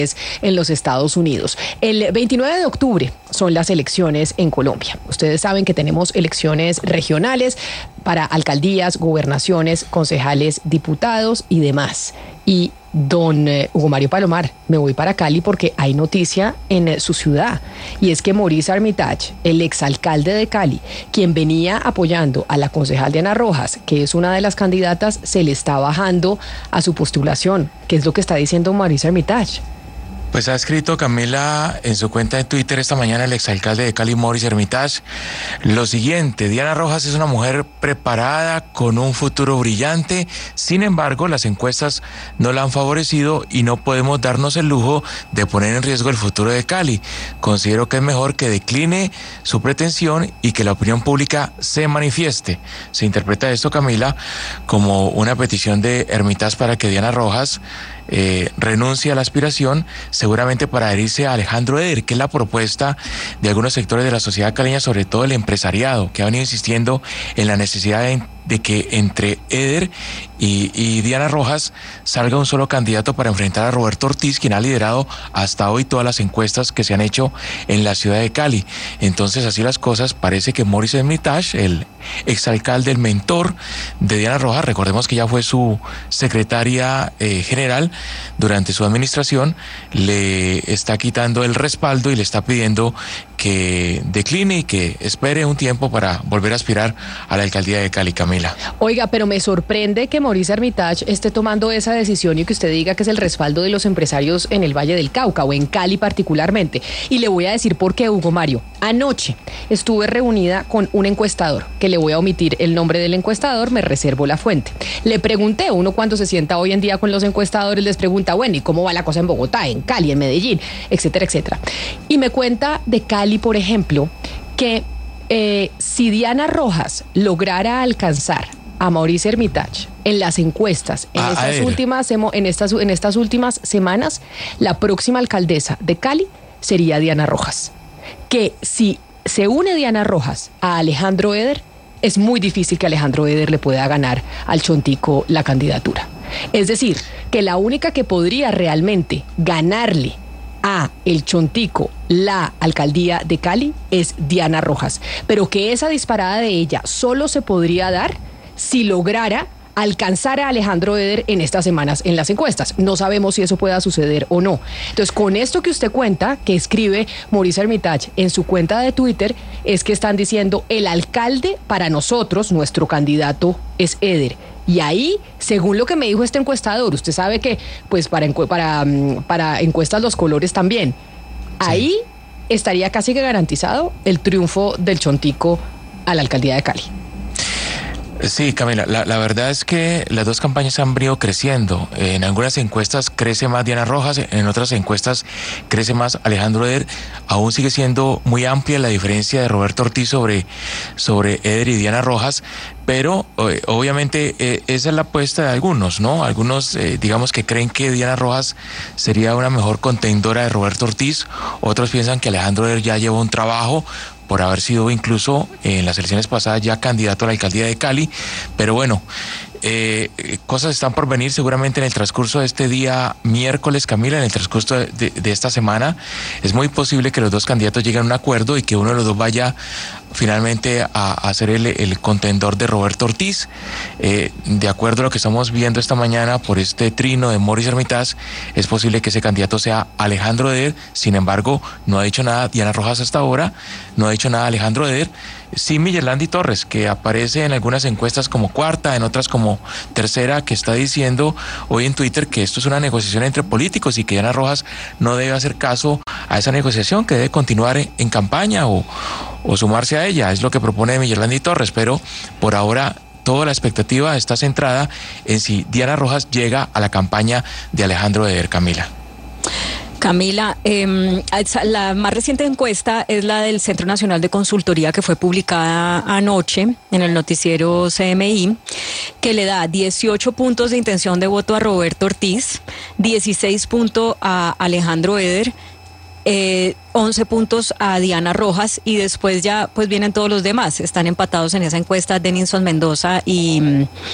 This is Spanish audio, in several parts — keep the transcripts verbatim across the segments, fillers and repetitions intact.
en los Estados Unidos. El veintinueve de octubre son las elecciones en Colombia. Ustedes saben que tenemos elecciones regionales para alcaldías, gobernaciones, concejales, diputados y demás. Y don eh, Hugo Mario Palomar, me voy para Cali porque hay noticia en eh, su ciudad, y es que Maurice Armitage, el exalcalde de Cali, quien venía apoyando a la concejal Diana Rojas, que es una de las candidatas, se le está bajando a su postulación. ¿Qué es lo que está diciendo Maurice Armitage? Pues ha escrito Camila en su cuenta de Twitter esta mañana el exalcalde de Cali, Maurice Armitage, lo siguiente: Diana Rojas es una mujer preparada con un futuro brillante, sin embargo las encuestas no la han favorecido y no podemos darnos el lujo de poner en riesgo el futuro de Cali. Considero que es mejor que decline su pretensión y que la opinión pública se manifieste. Se interpreta esto, Camila, como una petición de Armitage para que Diana Rojas Eh, renuncia a la aspiración, seguramente para adherirse a Alejandro Eder, que es la propuesta de algunos sectores de la sociedad caleña, sobre todo el empresariado, que ha venido insistiendo en la necesidad de, de que entre Eder y, y Diana Rojas salga un solo candidato para enfrentar a Roberto Ortiz, quien ha liderado hasta hoy todas las encuestas que se han hecho en la ciudad de Cali. Entonces, así las cosas, parece que Maurice Armitage, el exalcalde, el mentor de Diana Rojas, recordemos que ya fue su secretaria eh, general durante su administración, le está quitando el respaldo y le está pidiendo que decline y que espere un tiempo para volver a aspirar a la alcaldía de Cali, Camila. Oiga, pero me sorprende que Maurice Armitage esté tomando esa decisión y que usted diga que es el respaldo de los empresarios en el Valle del Cauca o en Cali particularmente. Y le voy a decir por qué, Hugo Mario. Anoche estuve reunida con un encuestador, que le voy a omitir el nombre del encuestador, me reservo la fuente. Le pregunté, uno cuando se sienta hoy en día con los encuestadores les pregunta, bueno, ¿y cómo va la cosa en Bogotá, en Cali, en Medellín, etcétera, etcétera? Y me cuenta de Cali, por ejemplo, que eh, si Diana Rojas lograra alcanzar a Maurice Armitage en las encuestas en, a, estas a últimas, en, estas, en estas últimas semanas, la próxima alcaldesa de Cali sería Diana Rojas. Que si se une Diana Rojas a Alejandro Eder, es muy difícil que Alejandro Eder le pueda ganar al Chontico la candidatura. Es decir, que la única que podría realmente ganarle a el Chontico la alcaldía de Cali es Diana Rojas, pero que esa disparada de ella solo se podría dar si lograra alcanzar a Alejandro Eder en estas semanas en las encuestas. No sabemos si eso pueda suceder o no. Entonces, con esto que usted cuenta, que escribe Maurice Armitage en su cuenta de Twitter, es que están diciendo el alcalde para nosotros, nuestro candidato es Eder. Y ahí, según lo que me dijo este encuestador, usted sabe que pues para, encu- para, para encuestas los colores también, ahí sí estaría casi que garantizado el triunfo del Chontico a la alcaldía de Cali. Sí, Camila, la, la verdad es que las dos campañas han venido creciendo. En algunas encuestas crece más Diana Rojas, en otras encuestas crece más Alejandro Eder. Aún sigue siendo muy amplia la diferencia de Roberto Ortiz sobre, sobre Eder y Diana Rojas, pero eh, obviamente eh, esa es la apuesta de algunos, ¿no? Algunos, eh, digamos que creen que Diana Rojas sería una mejor contendora de Roberto Ortiz, otros piensan que Alejandro Eder ya lleva un trabajo por haber sido incluso en las elecciones pasadas ya candidato a la alcaldía de Cali, pero bueno, eh, cosas están por venir seguramente en el transcurso de este día miércoles, Camila, en el transcurso de, de, de esta semana. Es muy posible que los dos candidatos lleguen a un acuerdo y que uno de los dos vaya finalmente a, a ser el, el contendor de Roberto Ortiz. Eh, de acuerdo a lo que estamos viendo esta mañana por este trino de Maurice Armitage, es posible que ese candidato sea Alejandro Eder. Sin embargo, no ha dicho nada Diana Rojas hasta ahora, no ha dicho nada Alejandro Eder. Sí, Miguelandi Torres, que aparece en algunas encuestas como cuarta, en otras como tercera, que está diciendo hoy en Twitter que esto es una negociación entre políticos y que Diana Rojas no debe hacer caso a esa negociación, que debe continuar en, en campaña o, o sumarse a ella. Es lo que propone Miguelandi Torres, pero por ahora toda la expectativa está centrada en si Diana Rojas llega a la campaña de Alejandro Eder, Camila. Camila, eh, la más reciente encuesta es la del Centro Nacional de Consultoría, que fue publicada anoche en el noticiero C M I, que le da dieciocho puntos de intención de voto a Roberto Ortiz, dieciséis puntos a Alejandro Eder, eh, once puntos a Diana Rojas, y después ya pues vienen todos los demás. Están empatados en esa encuesta Denilson Mendoza y...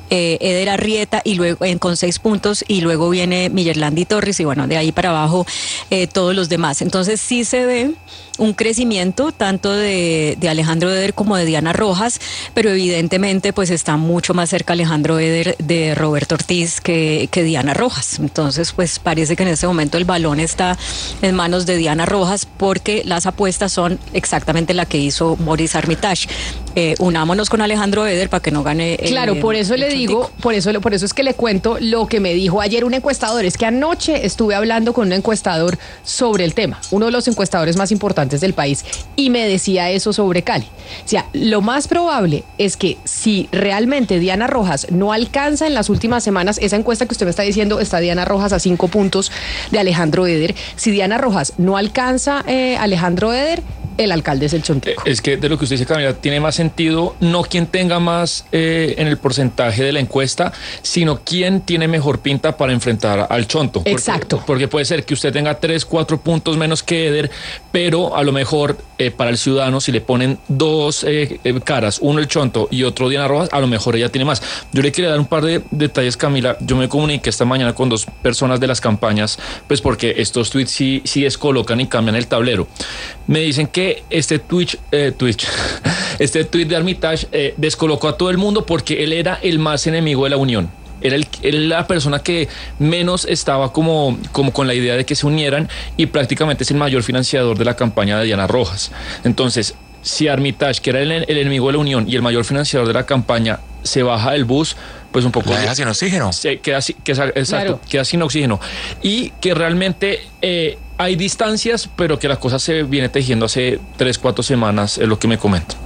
eh, Eder Arrieta y luego en, con seis puntos, y luego viene Millerlandi Torres, y bueno, de ahí para abajo eh, todos los demás. Entonces sí se ve un crecimiento tanto de, de Alejandro Eder como de Diana Rojas, pero evidentemente pues está mucho más cerca Alejandro Eder de Roberto Ortiz que, que Diana Rojas. Entonces pues parece que en este momento el balón está en manos de Diana Rojas, porque las apuestas son exactamente la que hizo Maurice Armitage. Eh, unámonos con Alejandro Eder para que no gane el, claro, por eso el le chontico. digo, por eso, por eso es que le cuento lo que me dijo ayer un encuestador. Es que anoche estuve hablando con un encuestador sobre el tema, uno de los encuestadores más importantes del país, y me decía eso sobre Cali. O sea, lo más probable es que si realmente Diana Rojas no alcanza en las últimas semanas, esa encuesta que usted me está diciendo, está Diana Rojas a cinco puntos de Alejandro Eder, si Diana Rojas no alcanza eh, Alejandro Eder, el alcalde es el Chontico. Es que de lo que usted dice, Camila, tiene más sentido no quien tenga más eh, en el porcentaje de la encuesta, sino quien tiene mejor pinta para enfrentar al Chonto. Porque, exacto. Porque puede ser que usted tenga tres, cuatro puntos menos que Eder, pero a lo mejor eh, para el ciudadano, si le ponen dos eh, eh, caras, uno el Chonto y otro Diana Rojas, a lo mejor ella tiene más. Yo le quería dar un par de detalles, Camila. Yo me comuniqué esta mañana con dos personas de las campañas, pues porque estos tweets sí, sí descolocan y cambian el tablero. Me dicen que este Twitch, eh, Twitch, este tweet de Armitage eh, descolocó a todo el mundo porque él era el más enemigo de la unión. Era el, él la persona que menos estaba como, como con la idea de que se unieran, y prácticamente es el mayor financiador de la campaña de Diana Rojas. Entonces, si Armitage, que era el, el enemigo de la unión y el mayor financiador de la campaña, se baja del bus, pues un poco... La deja sin oxígeno. Se queda, queda, exacto, claro. queda sin oxígeno. Y que realmente eh, hay distancias, pero que la cosa se viene tejiendo hace tres, cuatro semanas, es lo que me comentan.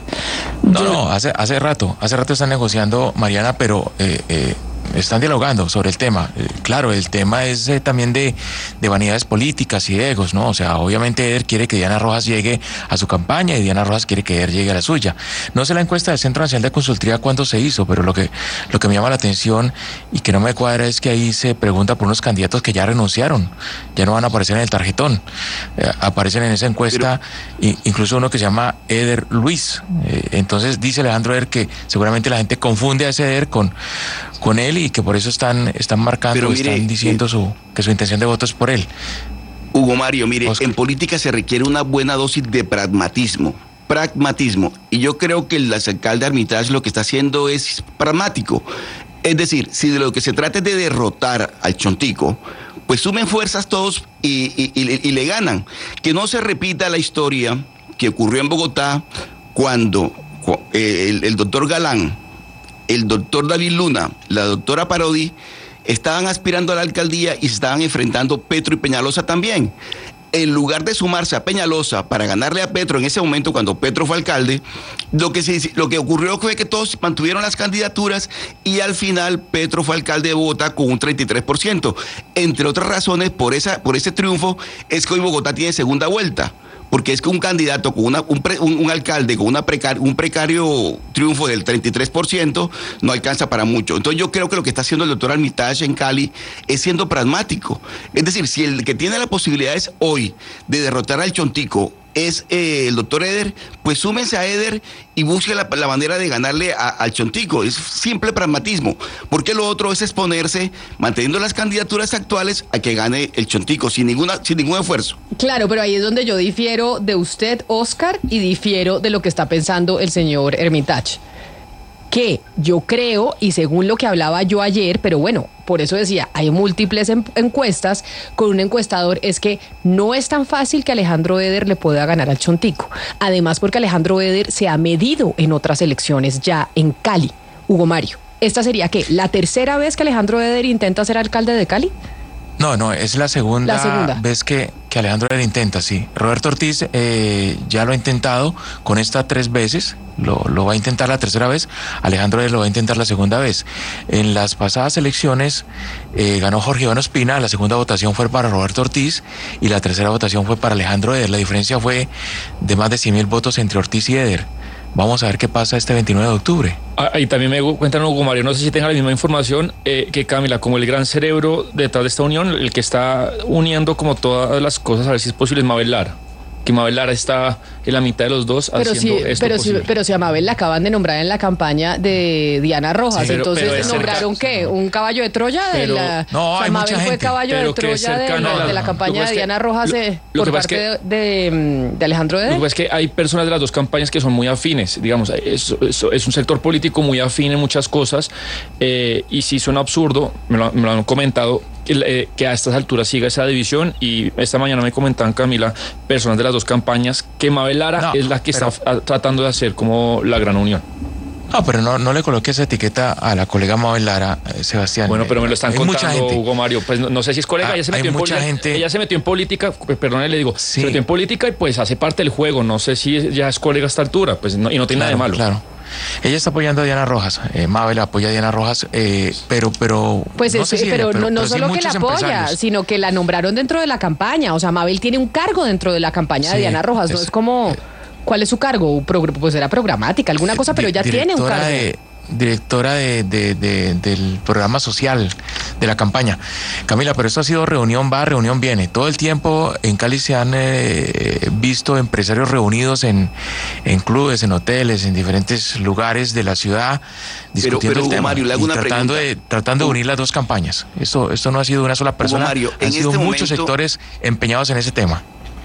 No, no, hace, hace rato, hace rato están negociando, Mariana, pero eh, eh, están dialogando sobre el tema. Eh, claro, el tema es eh, también de, de vanidades políticas y de egos, ¿no? O sea, obviamente Eder quiere que Diana Rojas llegue a su campaña y Diana Rojas quiere que Eder llegue a la suya. No sé la encuesta del Centro Nacional de Consultoría cuándo se hizo, pero lo que, lo que me llama la atención y que no me cuadra es que ahí se pregunta por unos candidatos que ya renunciaron, ya no van a aparecer en el tarjetón. Eh, aparecen en esa encuesta pero... incluso uno que se llama Eder Luis. Eh, entonces dice Alejandro Eder que seguramente la gente confunde a ese Eder con, con él, y que por eso están, están marcando, pero mire, están diciendo mire, su, que su intención de voto es por él. Hugo Mario, mire, Oscar. En política se requiere una buena dosis de pragmatismo. Pragmatismo. Y yo creo que el alcalde Armitage lo que está haciendo es pragmático. Es decir, si de lo que se trata es de derrotar al Chontico, pues sumen fuerzas todos y, y, y, y le ganan. Que no se repita la historia que ocurrió en Bogotá cuando eh, el, el doctor Galán, el doctor David Luna, la doctora Parodi, estaban aspirando a la alcaldía y se estaban enfrentando Petro y Peñalosa también. En lugar de sumarse a Peñalosa para ganarle a Petro en ese momento, cuando Petro fue alcalde, lo que, se, lo que ocurrió fue que todos mantuvieron las candidaturas y al final Petro fue alcalde de Bogotá con un treinta y tres por ciento. Entre otras razones, por, esa, por ese triunfo, es que hoy Bogotá tiene segunda vuelta. Porque es que un candidato, con una, un, pre, un, un alcalde con una precar, un precario triunfo del treinta y tres por ciento no alcanza para mucho. Entonces yo creo que lo que está haciendo el doctor Armitage en Cali es siendo pragmático. Es decir, si el que tiene la posibilidad es hoy de derrotar al Chontico es eh, el doctor Eder, pues súmense a Eder y busque la, la manera de ganarle a, al Chontico. Es simple pragmatismo, porque lo otro es exponerse, manteniendo las candidaturas actuales, a que gane el Chontico sin ninguna, sin ningún esfuerzo. Claro, pero ahí es donde yo difiero de usted, Oscar, y difiero de lo que está pensando el señor Hermitage. Que yo creo, y según lo que hablaba yo ayer, pero bueno, por eso decía, hay múltiples encuestas con un encuestador, es que no es tan fácil que Alejandro Eder le pueda ganar al Chontico. Además, porque Alejandro Eder se ha medido en otras elecciones ya en Cali. Hugo Mario, ¿esta sería qué? ¿La tercera vez que Alejandro Eder intenta ser alcalde de Cali? No, no, es la segunda, la segunda. vez que, que Alejandro Eder intenta, sí. Roberto Ortiz eh, ya lo ha intentado con esta tres veces, lo, lo va a intentar la tercera vez, Alejandro Eder lo va a intentar la segunda vez. En las pasadas elecciones eh, ganó Jorge Iván Ospina, la segunda votación fue para Roberto Ortiz y la tercera votación fue para Alejandro Eder. La diferencia fue de más de cien mil votos entre Ortiz y Eder. Vamos a ver qué pasa este veintinueve de octubre. Ahí también me cuentan, Hugo Mario, no sé si tenga la misma información eh, que Camila, como el gran cerebro detrás de esta unión, el que está uniendo como todas las cosas, a ver si es posible, es Mabel Lara. que Mabel Lara está en la mitad de los dos pero haciendo si, esto pero posible. Si, pero si a Mabel la acaban de nombrar en la campaña de Diana Rojas, Sí, pero- entonces pero es nombraron cerca- ¿qué? ¿Un caballo de Troya? Pero- de la, No, o sea, hay Mabel mucha fue gente, caballo de pero que es Troya de, cercana la, a la- de la Lo campaña que de pasa es Diana que- Rojas lo- eh, lo que por pasa parte es que- de, de, mm, de Alejandro Lo que Eder. pasa es que hay personas de las dos campañas que son muy afines, digamos, es, es, es un sector político muy afín en muchas cosas, eh, y sí suena absurdo, me lo, me lo han comentado, que, eh, que a estas alturas siga esa división, y esta mañana me comentaban, Camila, personas de las dos campañas, que Mabel Lara No, es la que pero- está a- tratando de hacer como la gran unión. No, pero no, no le coloque esa etiqueta a la colega Mabel Lara, eh, Sebastián. Bueno, pero me lo están Hay contando, mucha gente. Hugo Mario. Pues no, no sé si es colega, Ah, ella se hay metió en mucha política. gente- Ella se metió en política, perdón, le digo, Sí. se metió en política y pues hace parte del juego. No sé si ya es colega a esta altura, pues no, y no tiene Claro, nada de malo. Claro. Ella está apoyando a Diana Rojas, eh, Mabel apoya a Diana Rojas, eh, pero, pero... Pues no es, sé si ella, pero, no, no pero sí solo que la muchos apoya, empresarios. sino que la nombraron dentro de la campaña. O sea, Mabel tiene un cargo dentro de la campaña de Sí, Diana Rojas. No es- es como, ¿cuál es su cargo? Progr- Pues era programática, alguna cosa, pero Di- ella tiene un directora cargo. de- directora de, de- de- del programa social de la campaña. Camila, pero esto ha sido reunión va, reunión viene. Todo el tiempo en Cali se han eh, visto empresarios reunidos en, en clubes, en hoteles, en diferentes lugares de la ciudad, discutiendo pero, el Hugo tema Mario, le hago y una tratando, pregunta. de, tratando de Hugo- unir las dos campañas. Esto, esto no ha sido una sola persona, Mario, en han sido este muchos momento- sectores empeñados en ese tema.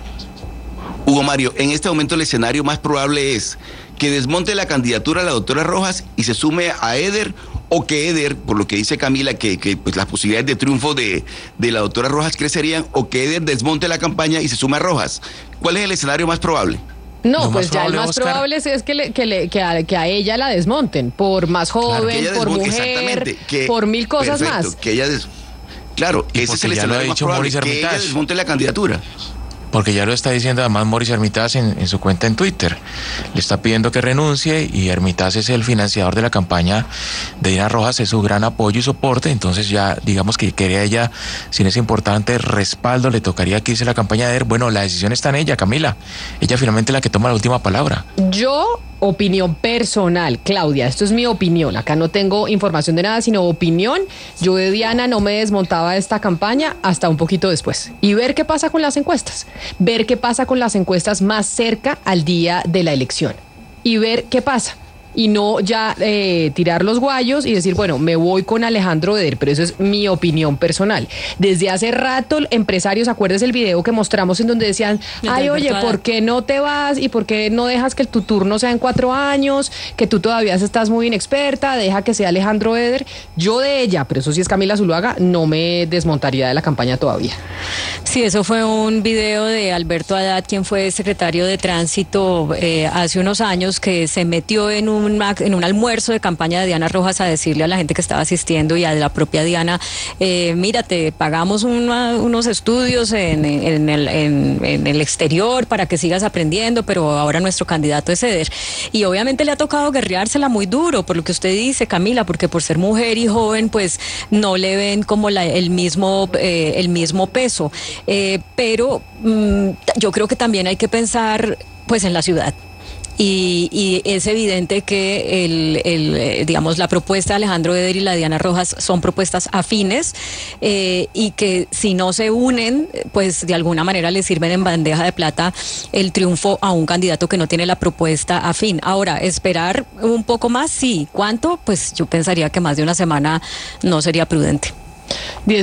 Hugo Mario, en este momento el escenario más probable es que desmonte la candidatura a la doctora Rojas y se sume a Eder, o que Eder, por lo que dice Camila, que, que pues las posibilidades de triunfo de, de la doctora Rojas crecerían, o que Eder desmonte la campaña y se sume a Rojas. ¿Cuál es el escenario más probable? No, Lo pues más ya el probable, más Oscar- probable es, es que, le- que, le- que, a, que a ella la desmonten, por más joven, Que ella por desmonte- mujer, exactamente, que- por mil cosas perfecto, más. Que ella des- claro, Y ese es el porque ya lo ha escenario más dicho probable, Mauricio que ella Hermitage. desmonte la candidatura. Porque ya lo está diciendo además Mauricio Hermitage en, en su cuenta en Twitter. Le está pidiendo que renuncie y Hermitage es el financiador de la campaña de Diana Rojas, es su gran apoyo y soporte. Entonces ya digamos que quería ella, sin ese importante respaldo, le tocaría que hice la campaña de él. Bueno, la decisión está en ella, Camila. Ella finalmente es la que toma la última palabra. Yo, opinión personal, Claudia, esto es mi opinión, acá no tengo información de nada, sino opinión. Yo de Diana no me desmontaba esta campaña hasta un poquito después. Y ver qué pasa con las encuestas. Ver qué pasa con las encuestas más cerca al día de la elección. Y ver qué pasa. Y no ya eh, tirar los guayos y decir, bueno, me voy con Alejandro Eder, pero eso es mi opinión personal. Desde hace rato, empresarios, ¿acuerdas el video que mostramos en donde decían, El ay, de oye, Alberto ¿por qué no te vas y por qué no dejas que tu turno sea en cuatro años, que tú todavía estás muy inexperta, deja que sea Alejandro Eder? Yo de ella, pero eso sí es Camila Zuluaga, no me desmontaría de la campaña todavía. Sí, eso fue un video de Alberto Haddad, quien fue secretario de Tránsito eh, hace unos años, que se metió en un, en un almuerzo de campaña de Diana Rojas a decirle a la gente que estaba asistiendo y a la propia Diana, eh, mira, te pagamos una- unos estudios en, en el, en- en el exterior para que sigas aprendiendo, pero ahora nuestro candidato es Eder. Y obviamente le ha tocado guerreársela muy duro, por lo que usted dice, Camila, porque por ser mujer y joven, pues no le ven como la- el, mismo, eh, el mismo peso. Eh, pero mm, yo creo que también hay que pensar pues en la ciudad. Y, y es evidente que el, el, eh, digamos, la propuesta de Alejandro Eder y la de Diana Rojas son propuestas afines, eh, y que si no se unen, pues de alguna manera le sirven en bandeja de plata el triunfo a un candidato que no tiene la propuesta afín. Ahora, esperar un poco más, sí. ¿Cuánto? Pues yo pensaría que más de una semana no sería prudente. Diez